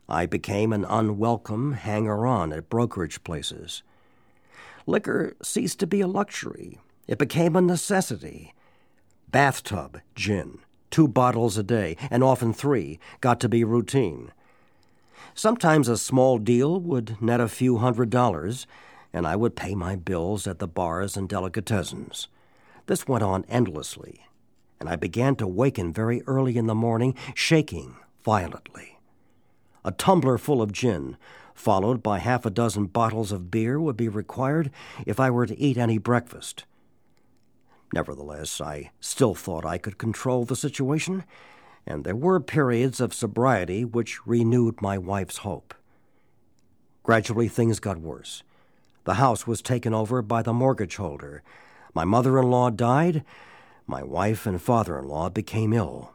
I became an unwelcome hanger-on at brokerage places. Liquor ceased to be a luxury. It became a necessity. Bathtub gin, 2 bottles a day, and often 3, got to be routine. Sometimes a small deal would net a few $100s, and I would pay my bills at the bars and delicatessens. This went on endlessly, and I began to waken very early in the morning, shaking violently. A tumbler full of gin, followed by half a dozen bottles of beer, would be required if I were to eat any breakfast. Nevertheless, I still thought I could control the situation, and there were periods of sobriety which renewed my wife's hope. Gradually, things got worse. The house was taken over by the mortgage holder. My mother-in-law died. My wife and father-in-law became ill.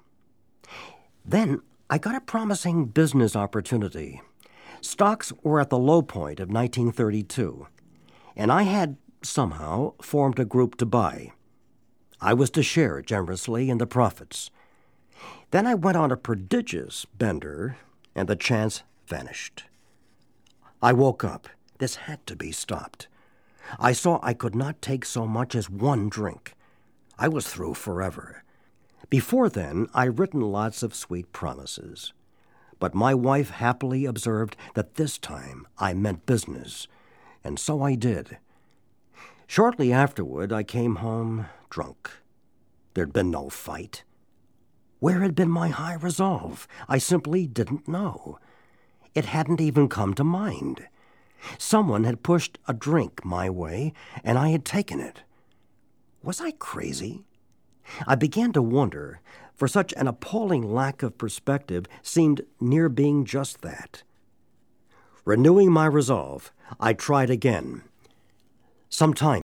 Then I got a promising business opportunity. Stocks were at the low point of 1932, and I had, somehow, formed a group to buy. I was to share generously in the profits. Then I went on a prodigious bender, and the chance vanished. I woke up. This had to be stopped. I saw I could not take so much as 1 drink. I was through forever. Before then, I'd written lots of sweet promises. But my wife happily observed that this time I meant business, and so I did. Shortly afterward, I came home drunk. There'd been no fight. Where had been my high resolve? I simply didn't know. It hadn't even come to mind. Someone had pushed a drink my way, and I had taken it. Was I crazy? I began to wonder, for such an appalling lack of perspective seemed near being just that. Renewing my resolve, I tried again. Some time